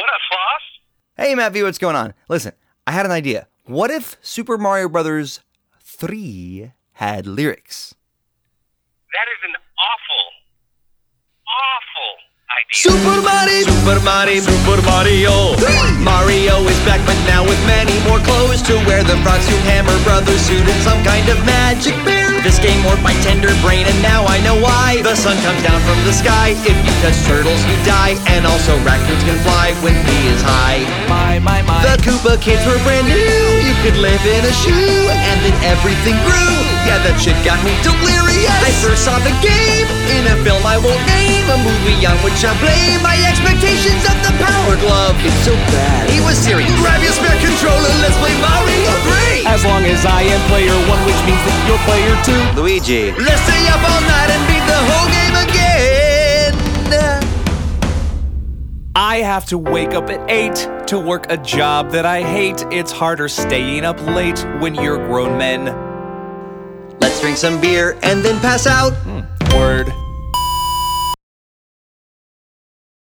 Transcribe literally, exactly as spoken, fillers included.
What up, Floss? Hey, Matt V, what's going on? Listen, I had an idea. What if Super Mario Brothers three had lyrics? That is an awful, awful idea. Super Mario, Super Mario, Super Mario. Mario is back, but now with many more clothes to wear. The Frog Suit, Hammer Brothers suit, and some kind of magic bear. This game worked my tender brain, and now I know why. The sun comes down from the sky. If you touch turtles, you die. And also raccoons can fly when he is high. My, my, my. The Koopa kids were brand new. You could live in a shoe, and then everything grew. Yeah, that shit got me delirious. I first saw the game in a film I won't name, a movie on which I blame my expectations of the Power Glove. It's so bad. He was serious. Grab your spare controller, let's play Mario three. As long as I am player one, which means that you're player two. Luigi. Let's stay up all night and beat the whole game again. I have to wake up at eight to work a job that I hate. It's harder staying up late when you're grown men. Let's drink some beer and then pass out. Word.